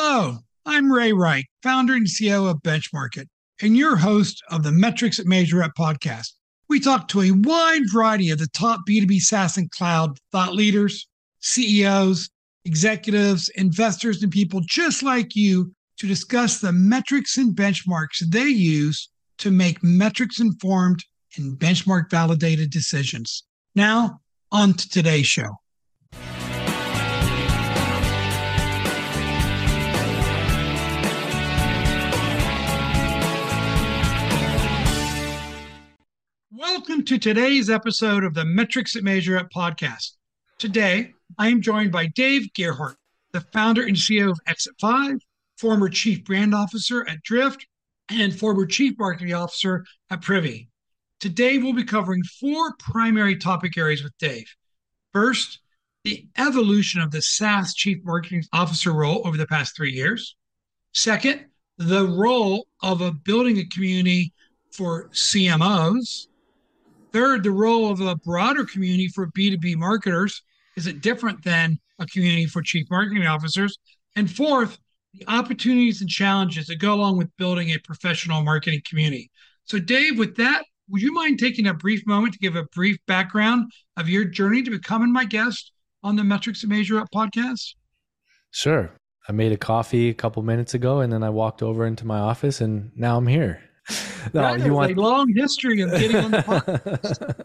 Hello, I'm Ray Wright, founder and CEO of Benchmark It, and your host of the Metrics That Measure Up podcast. We talk to a wide variety of the top B2B SaaS and cloud thought leaders, CEOs, executives, investors, and people just like you to discuss the metrics and benchmarks they use to make metrics-informed and benchmark-validated decisions. Now, on to today's show. Welcome to today's episode of the Metrics That Measure Up podcast. Today, I am joined by Dave Gerhardt, the founder and CEO of Exit5, former Chief Brand Officer at Drift, and former Chief Marketing Officer at Privy. Today, we'll be covering four primary topic areas with Dave. First, the evolution of the SaaS Chief Marketing Officer role over the past 3 years. Second, the role of building a community for CMOs. Third, the role of a broader community for B2B marketers. Is it different than a community for chief marketing officers? And fourth, the opportunities and challenges that go along with building a professional marketing community. So Dave, with that, would you mind taking a brief moment to give a brief background of your journey to becoming my guest on the Metrics That Measure Up podcast? Sure. I made a coffee a couple minutes ago and then I walked over into my office and now I'm here. No, you want a long history of getting on the podcast.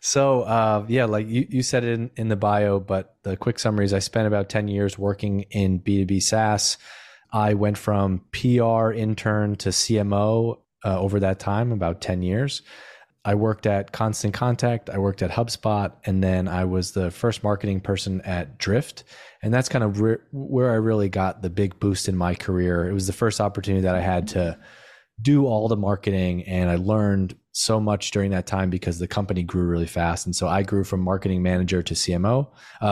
So, like you said it in the bio, but the quick summary is I spent about 10 years working in B2B SaaS. I went from PR intern to CMO over that time, about 10 years. I worked at Constant Contact, I worked at HubSpot, and then I was the first marketing person at Drift. And that's kind of where I really got the big boost in my career. It was the first opportunity that I had to do all the marketing, and I learned so much during that time because the company grew really fast. And so I grew from marketing manager to CMO,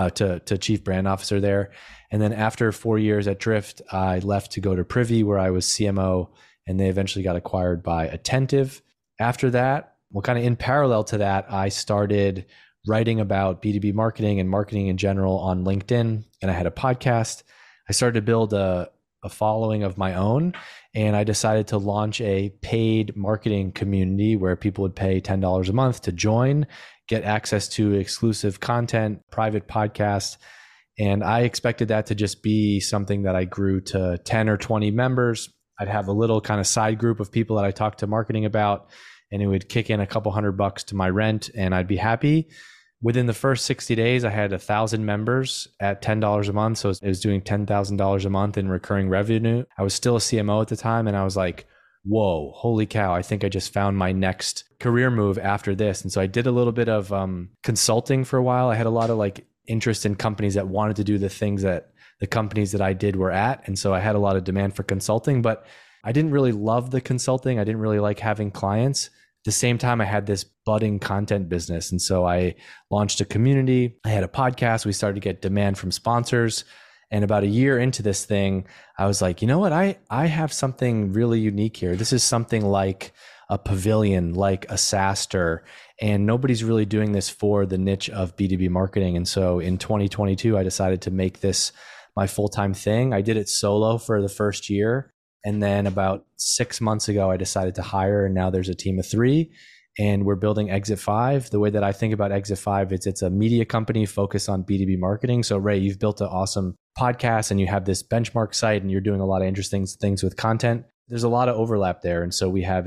to chief brand officer there. And then after 4 years at Drift, I left to go to Privy where I was CMO, and they eventually got acquired by Attentive. After that, well, kind of in parallel to that, I started writing about B2B marketing and marketing in general on LinkedIn, and I had a podcast. I started to build a following of my own, and I decided to launch a paid marketing community where people would pay $10 a month to join, get access to exclusive content, private podcasts. And I expected that to just be something that I grew to 10 or 20 members. I'd have a little kind of side group of people that I talked to marketing about, and it would kick in a couple $100 to my rent and I'd be happy. Within the first 60 days, I had 1,000 members at $10 a month. So it was doing $10,000 a month in recurring revenue. I was still a CMO at the time. And I was like, whoa, holy cow. I think I just found my next career move after this. And so I did a little bit of consulting for a while. I had a lot of interest in companies that wanted to do the things that the companies that I did were at. And so I had a lot of demand for consulting, but I didn't really love the consulting. I didn't really like having clients. At the same time, I had this budding content business. And so I launched a community. I had a podcast. We started to get demand from sponsors. And about a year into this thing, I was like, you know what? I have something really unique here. This is something like a Pavilion, like a SaaStr, and nobody's really doing this for the niche of B2B marketing. And so in 2022, I decided to make this my full-time thing. I did it solo for the first year. And then about 6 months ago, I decided to hire, and now there's a team of 3, and we're building Exit5. The way that I think about Exit5 is it's a media company focused on B2B marketing. So Ray, you've built an awesome podcast and you have this benchmark site and you're doing a lot of interesting things with content. There's a lot of overlap there. And so we have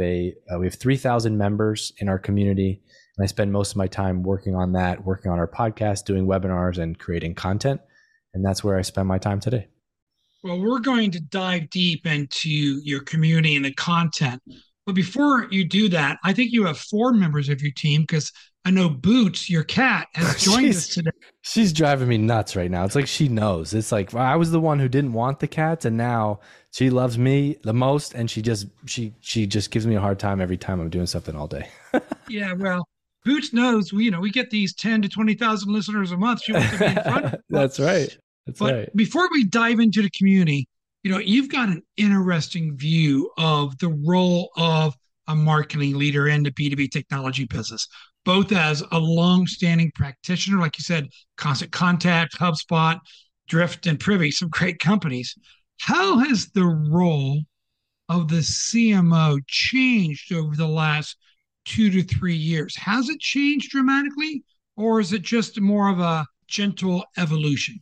3,000 members in our community. And I spend most of my time working on that, working on our podcast, doing webinars and creating content. And that's where I spend my time today. Well, we're going to dive deep into your community and the content. But before you do that, I think you have 4 members of your team because I know Boots, your cat, has joined us today. She's driving me nuts right now. It's like she knows. It's like I was the one who didn't want the cats, and now she loves me the most, and she just gives me a hard time every time I'm doing something all day. Yeah, well, Boots knows we get these 10 to 20,000 listeners a month. She wants to be in front of us. That's right. But before we dive into the community, you've got an interesting view of the role of a marketing leader in the B2B technology business, both as a long-standing practitioner, like you said, Constant Contact, HubSpot, Drift, and Privy, some great companies. How has the role of the CMO changed over the last 2 to 3 years? Has it changed dramatically, or is it just more of a gentle evolution?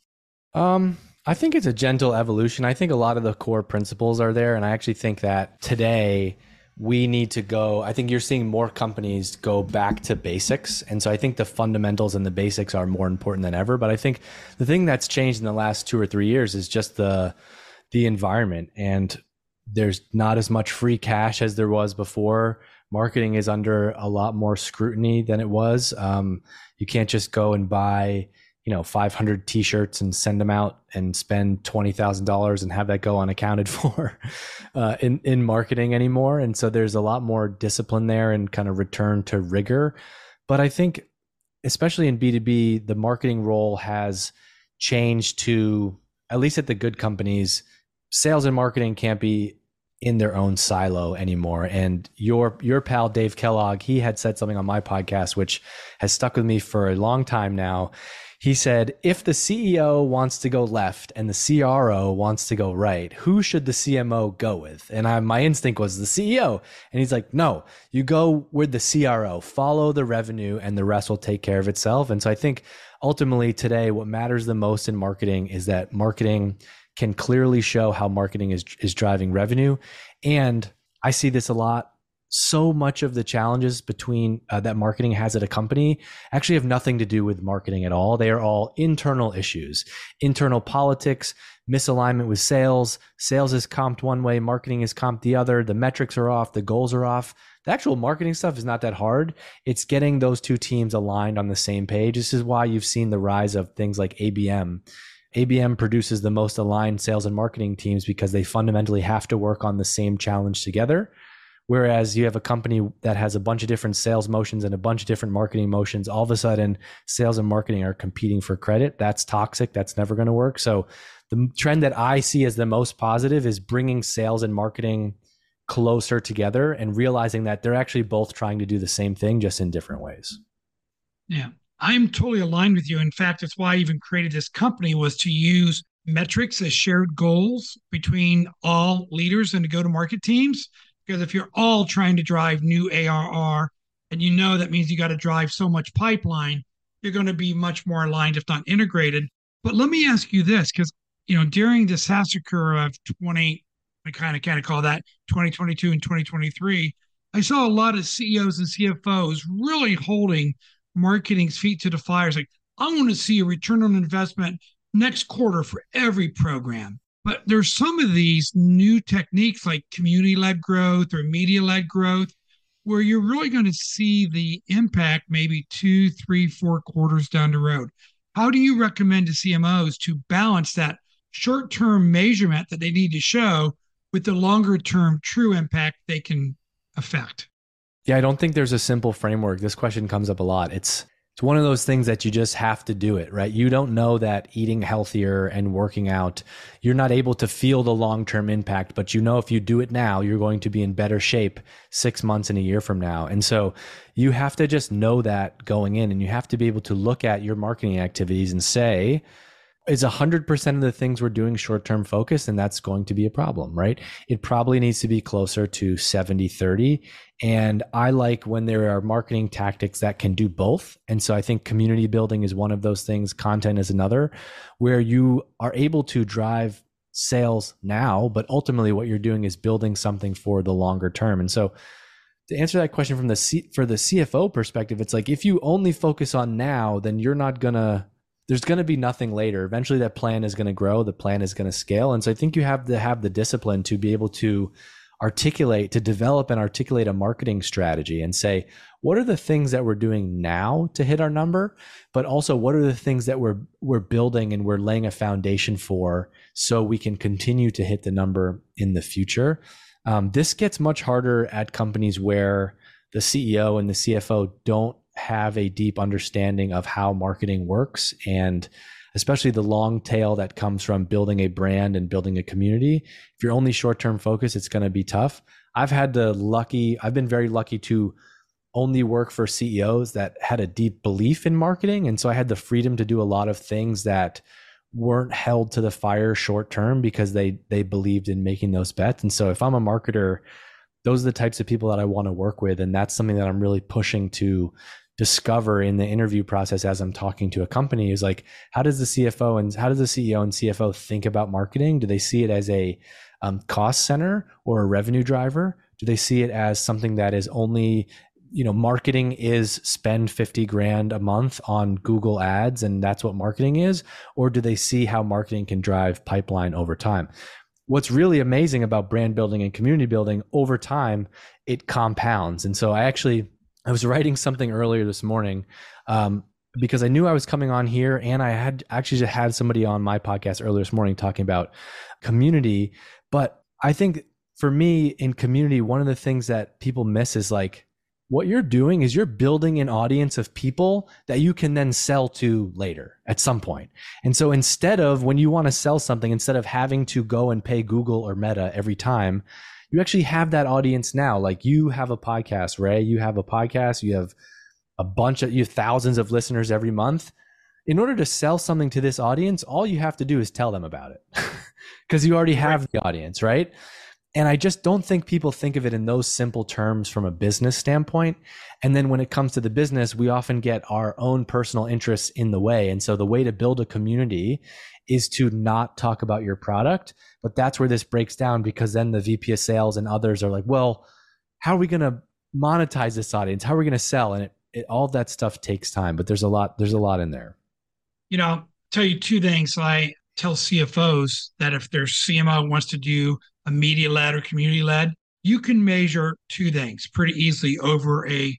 I think it's a gentle evolution. I think a lot of the core principles are there. And I actually think that today we need to go, I think you're seeing more companies go back to basics. And so I think the fundamentals and the basics are more important than ever. But I think the thing that's changed in the last 2 or 3 years is just the environment. And there's not as much free cash as there was before. Marketing is under a lot more scrutiny than it was. You can't just go and buy 500 t-shirts and send them out and spend $20,000 and have that go unaccounted for in marketing anymore. And so there's a lot more discipline there and kind of return to rigor. But I think, especially in B2B, the marketing role has changed to, at least at the good companies, sales and marketing can't be in their own silo anymore. And your pal, Dave Kellogg, he had said something on my podcast, which has stuck with me for a long time now. He said, if the CEO wants to go left and the CRO wants to go right, who should the CMO go with? And my instinct was the CEO. And he's like, no, you go with the CRO, follow the revenue, and the rest will take care of itself. And so I think ultimately today, what matters the most in marketing is that marketing can clearly show how marketing is driving revenue. And I see this a lot. So much of the challenges between that marketing has at a company actually have nothing to do with marketing at all. They are all internal issues, internal politics, misalignment with sales. Sales is comped one way, marketing is comped the other. The metrics are off, the goals are off. The actual marketing stuff is not that hard. It's getting those two teams aligned on the same page. This is why you've seen the rise of things like ABM. ABM produces the most aligned sales and marketing teams because they fundamentally have to work on the same challenge together. Whereas you have a company that has a bunch of different sales motions and a bunch of different marketing motions, all of a sudden sales and marketing are competing for credit. That's toxic. That's never going to work. So the trend that I see as the most positive is bringing sales and marketing closer together and realizing that they're actually both trying to do the same thing, just in different ways. Yeah, I'm totally aligned with you. In fact, it's why I even created this company, was to use metrics as shared goals between all leaders and to go-to-market teams. Because if you're all trying to drive new ARR, and that means you got to drive so much pipeline, you're going to be much more aligned, if not integrated. But let me ask you this, because during the massacre of 20, I kind of call that 2022 and 2023, I saw a lot of CEOs and CFOs really holding marketing's feet to the fire. It's like, I want to see a return on investment next quarter for every program. But there's some of these new techniques like community-led growth or media-led growth where you're really going to see the impact maybe 2, 3, 4 quarters down the road. How do you recommend to CMOs to balance that short-term measurement that they need to show with the longer-term true impact they can affect? Yeah, I don't think there's a simple framework. This question comes up a lot. It's one of those things that you just have to do it, right? You don't know that eating healthier and working out, you're not able to feel the long-term impact, but if you do it now, you're going to be in better shape 6 months and a year from now. And so you have to just know that going in, and you have to be able to look at your marketing activities and say, is 100% of the things we're doing short-term focused? And that's going to be a problem, right? It probably needs to be closer to 70-30. And I like when there are marketing tactics that can do both. And so I think community building is one of those things. Content is another, where you are able to drive sales now, but ultimately what you're doing is building something for the longer term. And so to answer that question for the CFO perspective, it's like, if you only focus on now, then there's going to be nothing later. Eventually that plan is going to grow, the plan is going to scale. And so I think you have to have the discipline to be able to develop and articulate a marketing strategy and say, what are the things that we're doing now to hit our number? But also, what are the things that we're building and we're laying a foundation for so we can continue to hit the number in the future? This gets much harder at companies where the CEO and the CFO don't have a deep understanding of how marketing works, and especially the long tail that comes from building a brand and building a community. If you're only short-term focused, it's going to be tough. I've been very lucky to only work for CEOs that had a deep belief in marketing. And so I had the freedom to do a lot of things that weren't held to the fire short term because they believed in making those bets. And so if I'm a marketer, those are the types of people that I want to work with. And that's something that I'm really pushing to discover in the interview process as I'm talking to a company is like, how does the CFO and how does the CEO and CFO think about marketing? Do they see it as a cost center or a revenue driver? Do they see it as something that is only, marketing is spend 50 grand a month on Google ads and that's what marketing is? Or do they see how marketing can drive pipeline over time? What's really amazing about brand building and community building over time, it compounds. And so I was writing something earlier this morning because I knew I was coming on here, and I had actually just had somebody on my podcast earlier this morning talking about community. But I think for me in community, one of the things that people miss is like, what you're doing is you're building an audience of people that you can then sell to later at some point. And so instead of when you want to sell something, instead of having to go and pay Google or Meta every time, you actually have that audience now. Like you have a podcast, Ray, you have a podcast, you have you have thousands of listeners every month. In order to sell something to this audience, all you have to do is tell them about it because you already have the audience, right? And I just don't think people think of it in those simple terms from a business standpoint. And then when it comes to the business, we often get our own personal interests in the way. And so the way to build a community is to not talk about your product. But that's where this breaks down, because then the VP of sales and others are like, well, how are we going to monetize this audience? How are we going to sell? And all that stuff takes time, but there's a lot in there. I'll tell you two things. I tell CFOs that if their CMO wants to do a media led or community led, you can measure two things pretty easily over a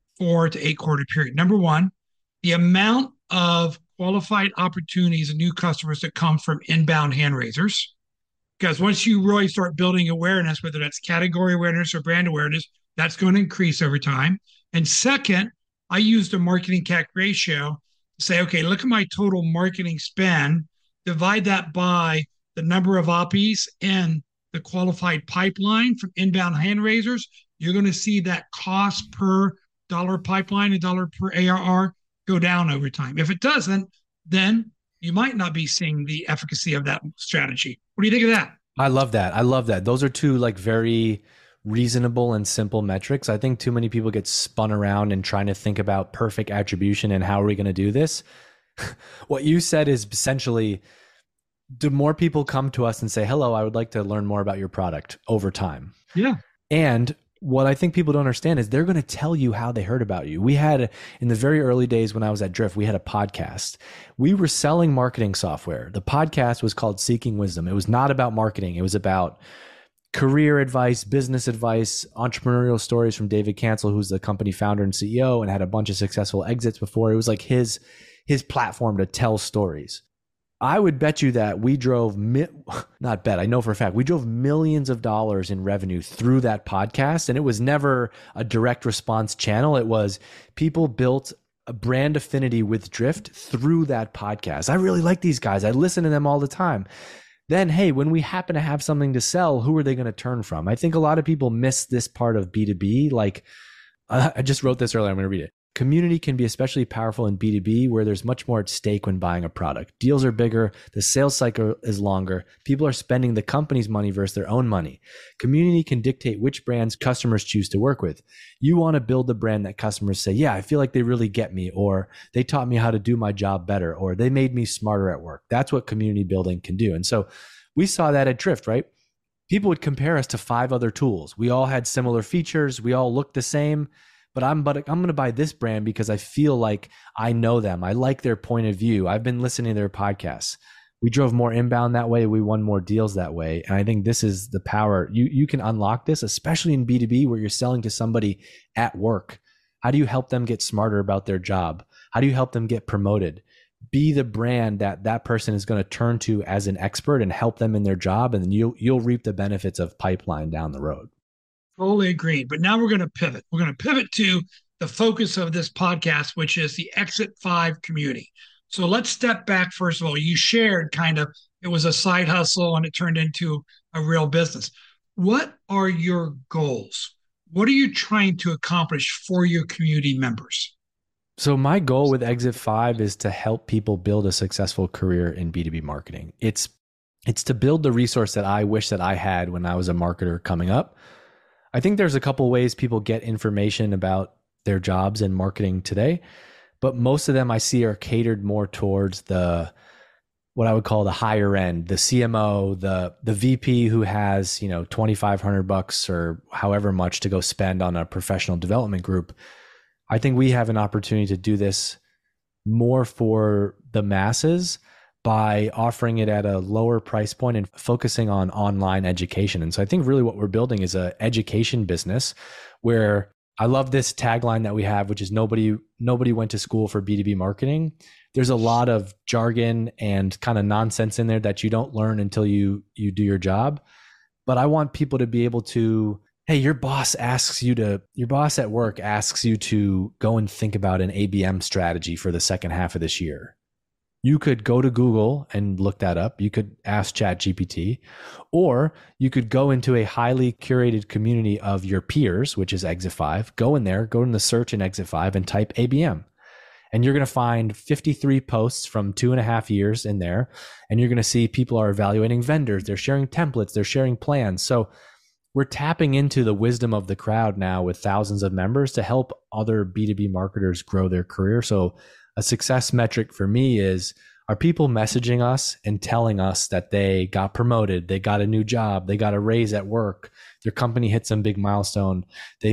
4 to 8 quarter period. Number one, the amount of qualified opportunities and new customers that come from inbound hand raisers. Because once you really start building awareness, whether that's category awareness or brand awareness, that's going to increase over time. And second, I use the marketing CAC ratio to say, okay, look at my total marketing spend, divide that by the number of OPIs in the qualified pipeline from inbound hand raisers. You're going to see that cost per dollar pipeline and dollar per ARR go down over time. If it doesn't, then you might not be seeing the efficacy of that strategy. What do you think of that? I love that. Those are two like very reasonable and simple metrics. I think too many people get spun around and trying to think about perfect attribution and how are we going to do this? What you said is essentially, the more people come to us and say, hello, I would like to learn more about your product over time. Yeah. And what I think people don't understand is they're going to tell you how they heard about you. We had, in the very early days when I was at Drift, we had a podcast. We were selling marketing software. The podcast was called Seeking Wisdom. It was not about marketing. It was about career advice, business advice, entrepreneurial stories from David Cancel, who's the company founder and CEO and had a bunch of successful exits before. It was like his platform to tell stories. I would bet you that we drove, I know for a fact, we drove millions of dollars in revenue through that podcast. And it was never a direct response channel. It was people built a brand affinity with Drift through that podcast. I really like these guys. I listen to them all the time. Then, hey, when we happen to have something to sell, who are they going to turn from? I think a lot of people miss this part of B2B. Like, I just wrote this earlier. I'm going to read it. Community can be especially powerful in B2B, where there's much more at stake when buying a product. Deals are bigger, the sales cycle is longer, people are spending the company's money versus their own money. Community can dictate which brands customers choose to work with. You want to build a brand that customers say, yeah, I feel like they really get me, or they taught me how to do my job better, or they made me smarter at work. That's what community building can do. And so we saw that at Drift, right? People would compare us to 5 other tools. We all had similar features. We all looked the same. But I'm going to buy this brand because I feel like I know them. I like their point of view. I've been listening to their podcasts. We drove more inbound that way. We won more deals that way. And I think this is the power. You can unlock this, especially in B2B where you're selling to somebody at work. How do you help them get smarter about their job? How do you help them get promoted? Be the brand that person is going to turn to as an expert and help them in their job. And then you'll reap the benefits of pipeline down the road. Totally agreed. But now we're going to pivot. We're going to pivot to the focus of this podcast, which is the Exit 5 community. So let's step back. First of all, you shared kind of, it was a side hustle and it turned into a real business. What are your goals? What are you trying to accomplish for your community members? So my goal with Exit 5 is to help people build a successful career in B2B marketing. It's to build the resource that I wish that I had when I was a marketer coming up. I think there's a couple ways people get information about their jobs in marketing today, but most of them I see are catered more towards what I would call the higher end, the CMO, the VP who has, $2,500 or however much to go spend on a professional development group. I think we have an opportunity to do this more for the masses by offering it at a lower price point and focusing on online education. And so I think really what we're building is an education business where I love this tagline that we have, which is nobody went to school for B2B marketing. There's a lot of jargon and kind of nonsense in there that you don't learn until you do your job. But I want people to be able to, hey, your boss at work asks you to go and think about an ABM strategy for the second half of this year. You could go to Google and look that up. You could ask ChatGPT, or you could go into a highly curated community of your peers, which is Exit 5. Go in there, go in the search in Exit 5 and type ABM. And you're going to find 53 posts from 2.5 years in there. And you're going to see people are evaluating vendors. They're sharing templates. They're sharing plans. So we're tapping into the wisdom of the crowd now with thousands of members to help other B2B marketers grow their career. So a success metric for me is, are people messaging us and telling us that they got promoted, they got a new job, they got a raise at work, their company hit some big milestone, they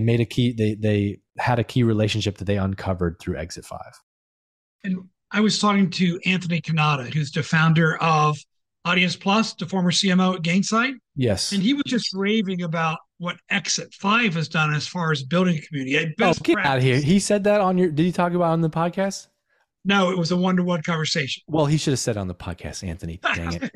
had a key relationship that they uncovered through Exit 5. And I was talking to Anthony Canada, who's the founder of Audience Plus, the former CMO at Gainsight. Yes. And he was just raving about what Exit 5 has done as far as building a community. Get out of here. He said that did you talk about it on the podcast? No, it was a one-to-one conversation. Well, he should have said it on the podcast, Anthony. Dang it.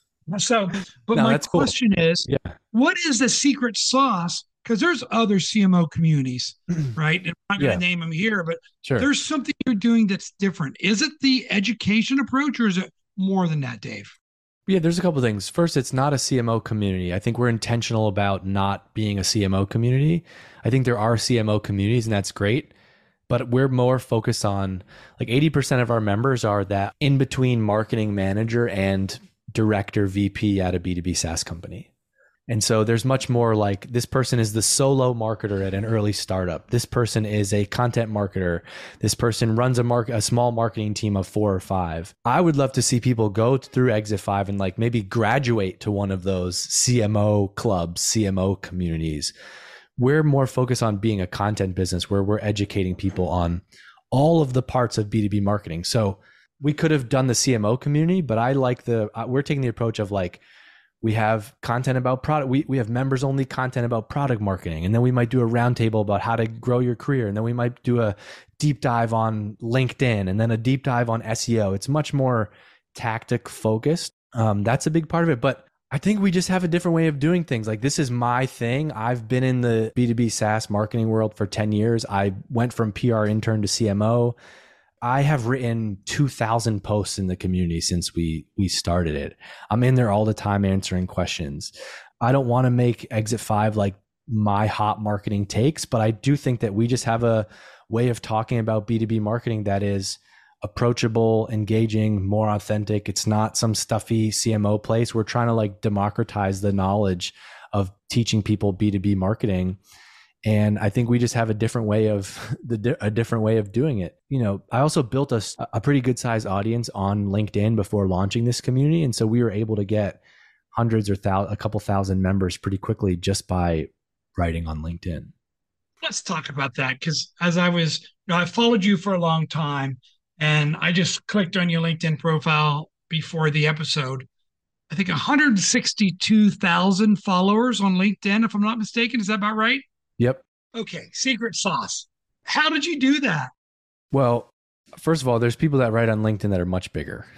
My question is, what is the secret sauce? Because there's other CMO communities, right? And I'm not going to name them here, but there's something you're doing that's different. Is it the education approach, or is it more than that, Dave? Yeah, there's a couple of things. First, it's not a CMO community. I think we're intentional about not being a CMO community. I think there are CMO communities, and that's great. But we're more focused on, like, 80% of our members are that in between marketing manager and director VP at a B2B SaaS company. And so there's much more like, this person is the solo marketer at an early startup. This person is a content marketer. This person runs a small marketing team of 4 or 5. I would love to see people go through Exit 5 and like maybe graduate to one of those CMO clubs, CMO communities. We're more focused on being a content business where we're educating people on all of the parts of B2B marketing. So we could have done the CMO community, but I like we're taking the approach of like, we have content about product. We have members only content about product marketing. And then we might do a roundtable about how to grow your career. And then we might do a deep dive on LinkedIn and then a deep dive on SEO. It's much more tactic focused. That's a big part of it. But I think we just have a different way of doing things. Like, this is my thing. I've been in the B2B SaaS marketing world for 10 years. I went from PR intern to CMO. I have written 2,000 posts in the community since we started it. I'm in there all the time answering questions. I don't want to make Exit 5 like my hot marketing takes, but I do think that we just have a way of talking about B2B marketing that is approachable, engaging, more authentic. It's not some stuffy CMO place. We're trying to like democratize the knowledge of teaching people B2B marketing. And I think we just have a different way of doing it. You know, I also built a pretty good sized audience on LinkedIn before launching this community. And so we were able to get hundreds or a couple thousand members pretty quickly just by writing on LinkedIn. Let's talk about that. Because as I followed you for a long time, and I just clicked on your LinkedIn profile before the episode. I think 162,000 followers on LinkedIn, if I'm not mistaken. Is that about right? Yep. Okay. Secret sauce. How did you do that? Well, first of all, there's people that write on LinkedIn that are much bigger,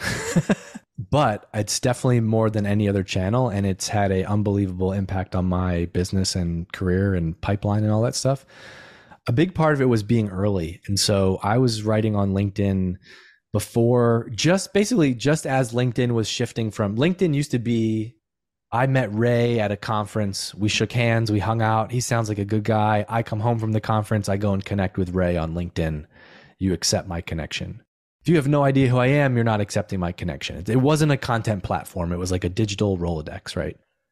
but it's definitely more than any other channel. And it's had an unbelievable impact on my business and career and pipeline and all that stuff. A big part of it was being early. And so I was writing on LinkedIn before, just as LinkedIn was shifting from LinkedIn used to be, I met Ray at a conference. We shook hands. We hung out. He sounds like a good guy. I come home from the conference. I go and connect with Ray on LinkedIn. you accept my connection. If you have no idea who I am, you're not accepting my connection. It wasn't a content platform. It was like a digital Rolodex, right?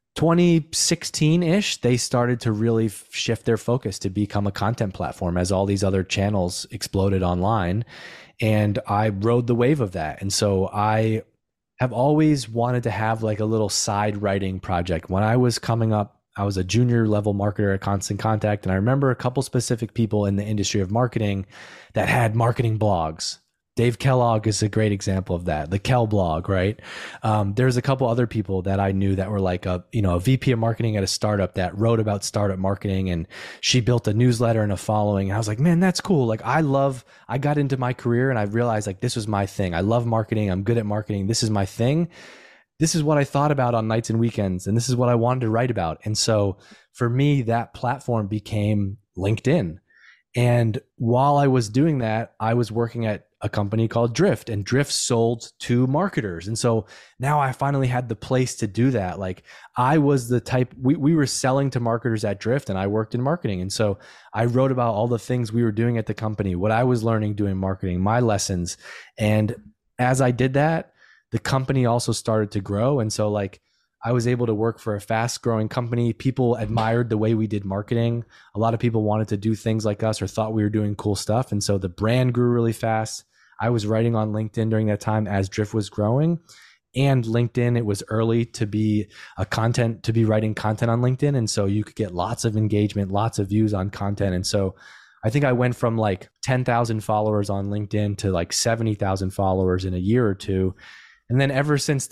2016-ish, they started to really shift their focus to become a content platform as all these other channels exploded online. And I rode the wave of that. And so I have always wanted to have like a little side writing project. When I was coming up, I was a junior level marketer at Constant Contact. And I remember a couple specific people in the industry of marketing that had marketing blogs. Dave Kellogg is a great example of that. The Kell blog, right? There's a couple other people that I knew that were like a VP of marketing at a startup that wrote about startup marketing, and she built a newsletter and a following. And I was like, man, that's cool. Like I got into my career and I realized like this was my thing. I love marketing. I'm good at marketing. This is my thing. This is what I thought about on nights and weekends. And this is what I wanted to write about. And so for me, that platform became LinkedIn. And while I was doing that, I was working at a company called Drift, and Drift sold to marketers. And so now I finally had the place to do that. Like I was the type, we were selling to marketers at Drift, and I worked in marketing. And so I wrote about all the things we were doing at the company, what I was learning doing marketing, my lessons. And as I did that, the company also started to grow. And so like I was able to work for a fast growing company. People admired the way we did marketing. A lot of people wanted to do things like us or thought we were doing cool stuff. And so the brand grew really fast. I was writing on LinkedIn during that time as Drift was growing. And LinkedIn, it was early to be writing content on LinkedIn. And so you could get lots of engagement, lots of views on content. And so I think I went from like 10,000 followers on LinkedIn to like 70,000 followers in a year or two. And then ever since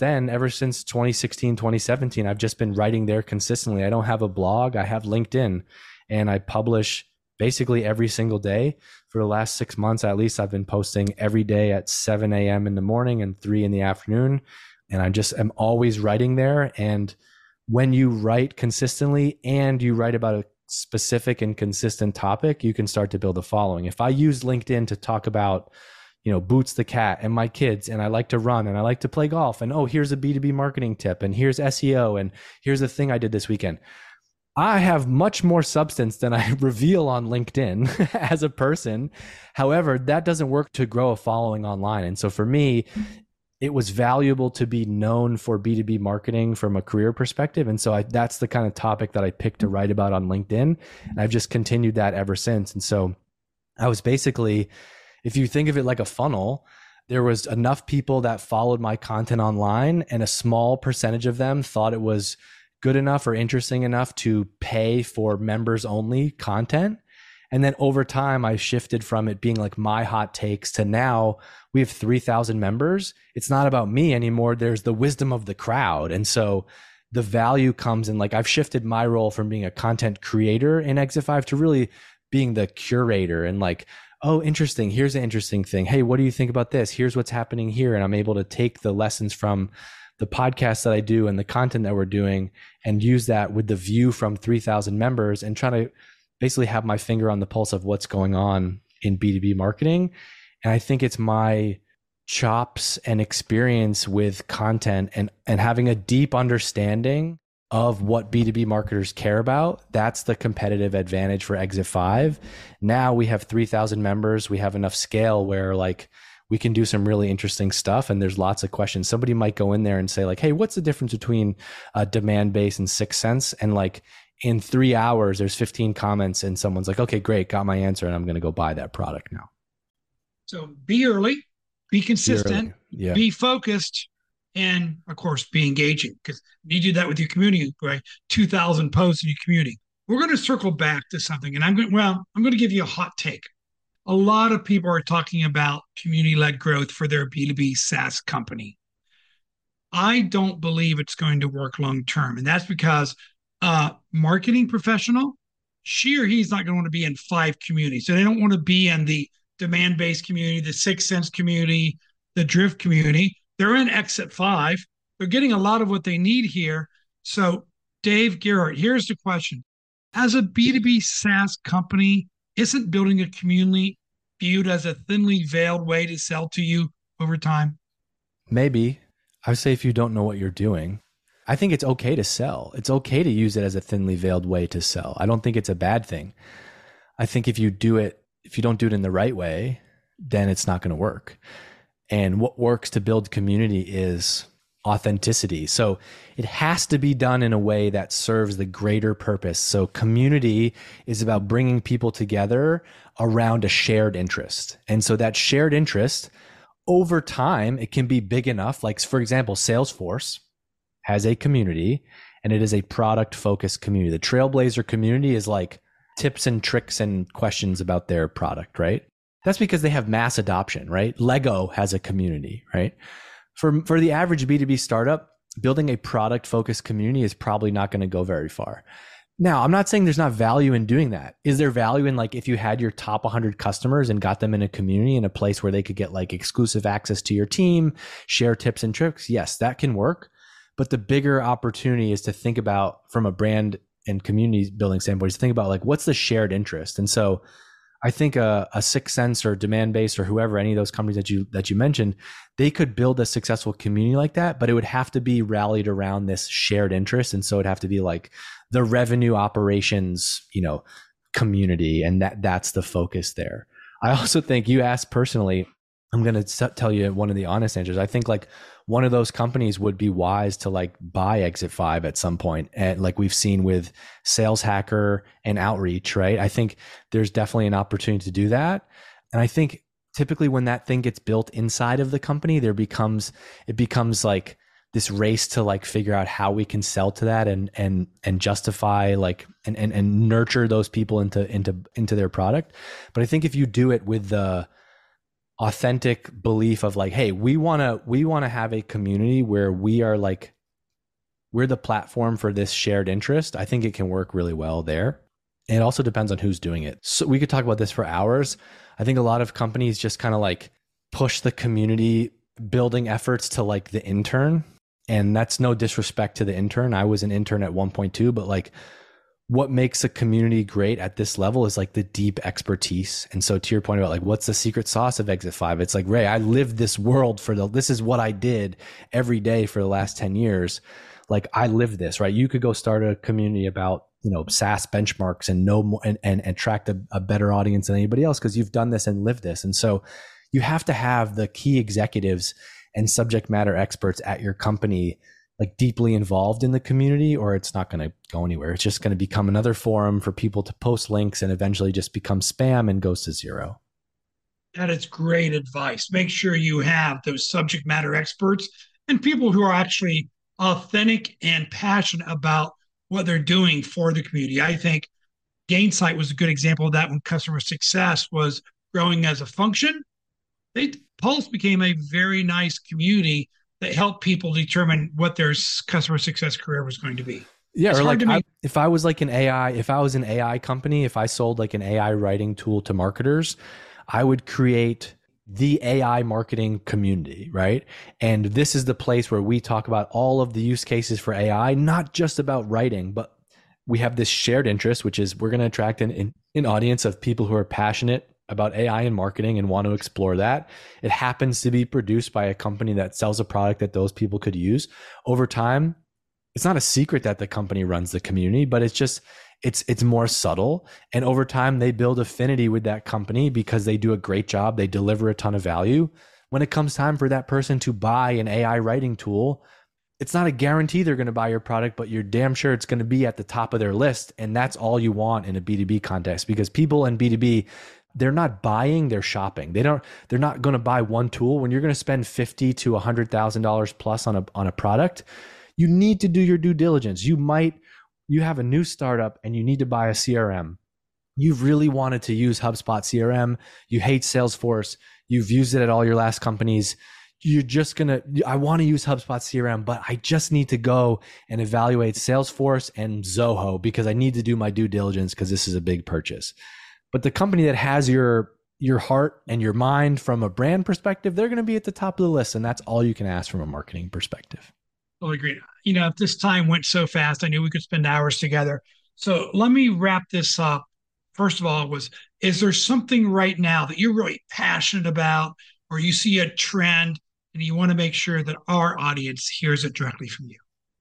2016, 2017, I've just been writing there consistently. I don't have a blog. I have LinkedIn, and I publish basically every single day. For the last 6 months, at least, I've been posting every day at 7 a.m. in the morning and 3 in the afternoon. And I just am always writing there. And when you write consistently and you write about a specific and consistent topic, you can start to build a following. If I use LinkedIn to talk about Boots the cat and my kids, and I like to run and I like to play golf, and oh, here's a B2B marketing tip, and here's SEO, and here's the thing I did this weekend. I have much more substance than I reveal on LinkedIn as a person. However, that doesn't work to grow a following online. And so for me, it was valuable to be known for B2B marketing from a career perspective. And so that's the kind of topic that I picked to write about on LinkedIn. And I've just continued that ever since. And so I was basically, if you think of it like a funnel, there was enough people that followed my content online, and a small percentage of them thought it was good enough or interesting enough to pay for members only content. And then over time, I shifted from it being like my hot takes to now we have 3,000 members. It's not about me anymore. There's the wisdom of the crowd. And so the value comes in, like I've shifted my role from being a content creator in Exit 5 to really being the curator and like, oh, interesting. Here's an interesting thing. Hey, what do you think about this? Here's what's happening here. And I'm able to take the lessons from the podcast that I do and the content that we're doing and use that with the view from 3,000 members and try to basically have my finger on the pulse of what's going on in B2B marketing. And I think it's my chops and experience with content and having a deep understanding of what B2B marketers care about. That's the competitive advantage for Exit 5. Now we have 3,000 members. We have enough scale where like we can do some really interesting stuff, and there's lots of questions. Somebody might go in there and say like, hey, what's the difference between a demand base and 6 Sense? And like in 3 hours, there's 15 comments and someone's like, okay, great, got my answer, and I'm going to go buy that product now. So be early, be consistent, Yeah. be focused, and of course, be engaging, because you do that with your community, right? 2,000 posts in your community. We're going to circle back to something, and I'm going to give you a hot take. A lot of people are talking about community-led growth for their B2B SaaS company. I don't believe it's going to work long-term, and that's because marketing professional, she or he's not going to want to be in 5 communities. So they don't want to be in the demand-based community, the 6 Sense community, the Drift community. They're in Exit 5. They're getting a lot of what they need here. So Dave Gerhardt, here's the question. As a B2B SaaS company, isn't building a community viewed as a thinly veiled way to sell to you over time? Maybe. I would say if you don't know what you're doing, I think it's okay to sell. It's okay to use it as a thinly veiled way to sell. I don't think it's a bad thing. I think if you don't do it in the right way, then it's not going to work. And what works to build community is authenticity. So it has to be done in a way that serves the greater purpose. So community is about bringing people together around a shared interest. And so that shared interest, over time, it can be big enough. Like, for example, Salesforce has a community, and it is a product focused community. The Trailblazer community is like tips and tricks and questions about their product, right? That's because they have mass adoption, right? Lego has a community, right? For the average B2B startup, building a product focused community is probably not going to go very far. Now, I'm not saying there's not value in doing that. Is there value in, like, if you had your top 100 customers and got them in a community, in a place where they could get like exclusive access to your team, share tips and tricks? Yes, that can work. But the bigger opportunity is to think about, from a brand and community building standpoint, is to think about, like, what's the shared interest? And so I think a 6sense or Demandbase or whoever, any of those companies that you mentioned, they could build a successful community like that, but it would have to be rallied around this shared interest. And so it'd have to be like the revenue operations, community, and that's the focus there. I also think, you asked personally, I'm going to tell you one of the honest answers. I think, like, one of those companies would be wise to, like, buy Exit5 at some point, and like we've seen with Sales Hacker and Outreach, right? I think there's definitely an opportunity to do that. And I think typically when that thing gets built inside of the company, it becomes like this race to, like, figure out how we can sell to that and justify, like, and nurture those people into their product. But I think if you do it with the authentic belief of, like, hey, we want to have a community where we're the platform for this shared interest, I think it can work really well there. And it also depends on who's doing it. So we could talk about this for hours. I think a lot of companies just kind of, like, push the community building efforts to, like, the intern. And that's no disrespect to the intern. I was an intern at 1.2, but, like, what makes a community great at this level is, like, the deep expertise. And so, to your point about, like, what's the secret sauce of Exit5? It's like, Ray, I lived this world this is what I did every day for the last 10 years. Like, I lived this, right? You could go start a community about, SaaS benchmarks and know more and attract a better audience than anybody else, because you've done this and lived this. And so you have to have the key executives and subject matter experts at your company, like, deeply involved in the community, or it's not going to go anywhere. It's just going to become another forum for people to post links and eventually just become spam and goes to zero. That is great advice. Make sure you have those subject matter experts and people who are actually authentic and passionate about what they're doing for the community. I think Gainsight was a good example of that. When customer success was growing as a function, Pulse became a very nice community that helped people determine what their customer success career was going to be. Yeah, it's or like if I was an AI company, if I sold, like, an AI writing tool to marketers, I would create the AI marketing community, right? And this is the place where we talk about all of the use cases for AI, not just about writing, but we have this shared interest, which is we're going to attract an audience of people who are passionate about AI and marketing and want to explore that. It happens to be produced by a company that sells a product that those people could use. Over time, it's not a secret that the company runs the community, but it's more subtle. And over time, they build affinity with that company because they do a great job. They deliver a ton of value. When it comes time for that person to buy an AI writing tool, it's not a guarantee they're going to buy your product, but you're damn sure it's going to be at the top of their list. And that's all you want in a B2B context, because people in B2B, they're not buying, they're shopping. They're not going to buy one tool. When you're going to spend $50,000 to $100,000 plus on a product, you need to do your due diligence. You have a new startup and you need to buy a CRM. You've really wanted to use HubSpot CRM. You hate Salesforce. You've used it at all your last companies. You're just I want to use HubSpot CRM, but I just need to go and evaluate Salesforce and Zoho because I need to do my due diligence because this is a big purchase. But the company that has your heart and your mind from a brand perspective, they're going to be at the top of the list. And that's all you can ask from a marketing perspective. Totally agree. If this time went so fast, I knew we could spend hours together. So let me wrap this up. First of all, is there something right now that you're really passionate about, or you see a trend and you want to make sure that our audience hears it directly from you?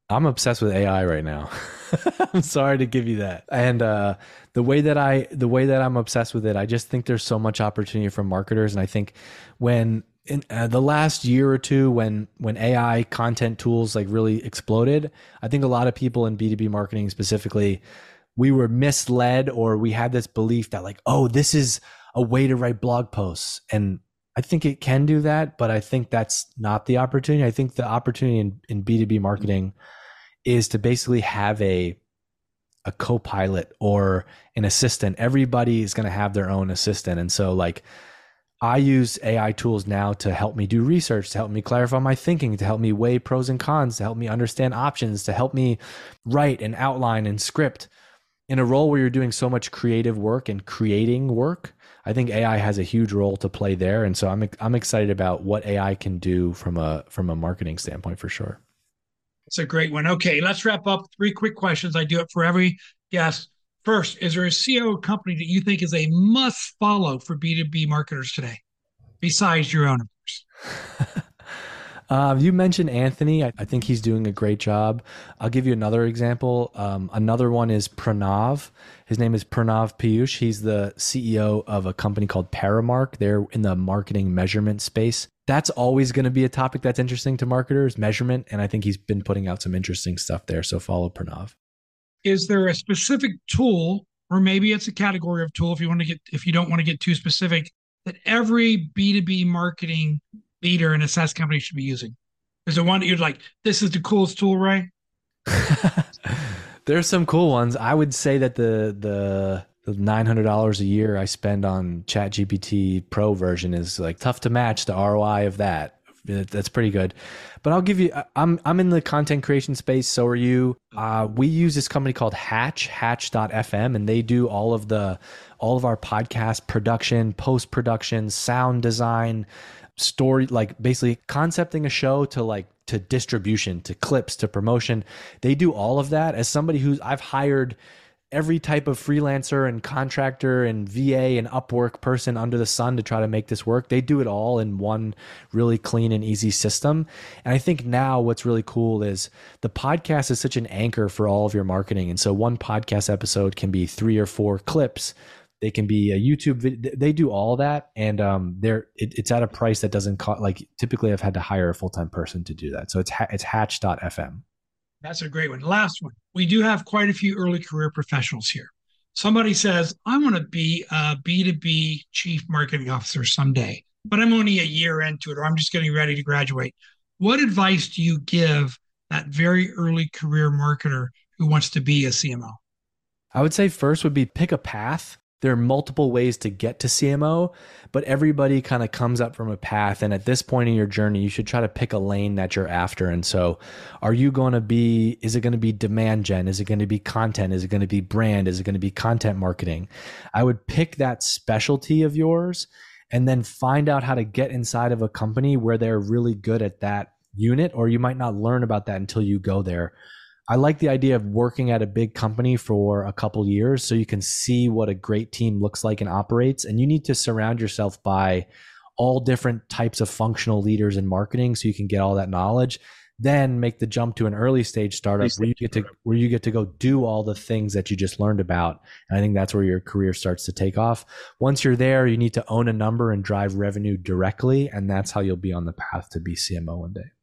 I'm obsessed with AI right now. I'm sorry to give you that. And the way that I'm obsessed with it, I just think there's so much opportunity for marketers. And I think when in the last year or two, when AI content tools like really exploded, I think a lot of people in B2B marketing specifically, we were misled, or we had this belief that like, oh, this is a way to write blog posts. And I think it can do that, but I think that's not the opportunity. I think the opportunity in B2B marketing is to basically have a co-pilot or an assistant. Everybody is going to have their own assistant. And so like I use AI tools now to help me do research, to help me clarify my thinking, to help me weigh pros and cons, to help me understand options, to help me write and outline and script. In a role where you're doing so much creative work and creating work, I think AI has a huge role to play there. And so I'm excited about what AI can do from a marketing standpoint for sure. It's a great one. Okay, let's wrap up. 3 quick questions. I do it for every guest. First, is there a CEO company that you think is a must follow for B2B marketers today, besides your own, of course? You mentioned Anthony. I think he's doing a great job. I'll give you another example. Another one is Pranav. His name is Pranav Piyush. He's the CEO of a company called Paramark. They're in the marketing measurement space. That's always going to be a topic that's interesting to marketers, measurement. And I think he's been putting out some interesting stuff there. So follow Pranav. Is there a specific tool, or maybe it's a category of tool if you don't want to get too specific, that every B2B marketing leader in a SaaS company should be using? Is there one that you'd like, this is the coolest tool, Ray? There's some cool ones. I would say that the $900 a year I spend on ChatGPT Pro version is like tough to match the ROI of that. That's pretty good. But I'll give you, I'm in the content creation space. So are you. We use this company called Hatch.fm, and they do all of our podcast production, post-production, sound design, story, like basically concepting a show to distribution, to clips, to promotion. They do all of that. As somebody I've hired every type of freelancer and contractor and VA and Upwork person under the sun to try to make this work. They do it all in one really clean and easy system. And I think now what's really cool is the podcast is such an anchor for all of your marketing. And so one podcast episode can be 3 or 4 clips. They can be a YouTube video. They do all that. And it's at a price that doesn't cost, like typically I've had to hire a full-time person to do that. So it's Hatch.fm. That's a great one. Last one. We do have quite a few early career professionals here. Somebody says, I want to be a B2B chief marketing officer someday, but I'm only a year into it, or I'm just getting ready to graduate. What advice do you give that very early career marketer who wants to be a CMO? I would say first would be pick a path. There are multiple ways to get to CMO, but everybody kind of comes up from a path. And at this point in your journey, you should try to pick a lane that you're after. And so is it going to be demand gen? Is it going to be content? Is it going to be brand? Is it going to be content marketing? I would pick that specialty of yours and then find out how to get inside of a company where they're really good at that unit, or you might not learn about that until you go there. I like the idea of working at a big company for a couple years so you can see what a great team looks like and operates. And you need to surround yourself by all different types of functional leaders in marketing so you can get all that knowledge. Then make the jump to an early stage startup where you get to go do all the things that you just learned about. And I think that's where your career starts to take off. Once you're there, you need to own a number and drive revenue directly. And that's how you'll be on the path to be CMO one day.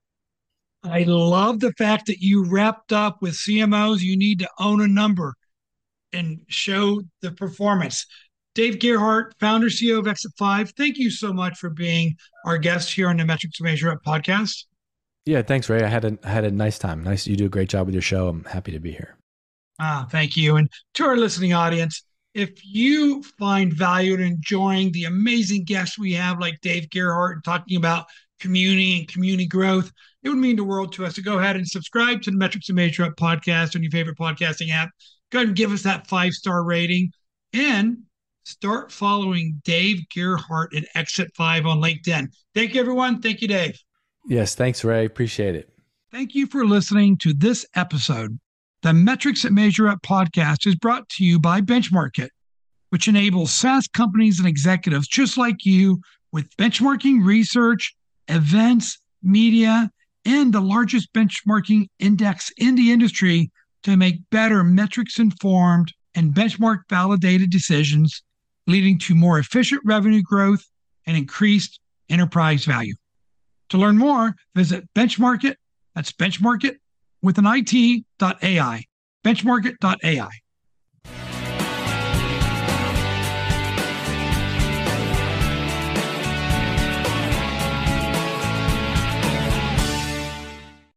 I love the fact that you wrapped up with CMOs. You need to own a number and show the performance. Dave Gerhardt, founder, CEO of Exit5. Thank you so much for being our guest here on the Metrics to Measure Up podcast. Yeah, thanks, Ray. I had a nice time. You do a great job with your show. I'm happy to be here. Thank you. And to our listening audience, if you find value in enjoying the amazing guests we have like Dave Gerhardt and talking about community and community growth, it would mean the world to us to go ahead and subscribe to the Metrics to Measure Up podcast on your favorite podcasting app. Go ahead and give us that 5-star rating and start following Dave Gerhardt at Exit5 on LinkedIn. Thank you, everyone. Thank you, Dave. Yes, thanks, Ray. Appreciate it. Thank you for listening to this episode. The Metrics that Measure Up podcast is brought to you by Benchmark, which enables SaaS companies and executives just like you with benchmarking research, events, media, and the largest benchmarking index in the industry to make better metrics informed and benchmark validated decisions, leading to more efficient revenue growth and increased enterprise value. To learn more, visit Benchmark It. That's Benchmark It with an IT.ai, benchmarkit.ai.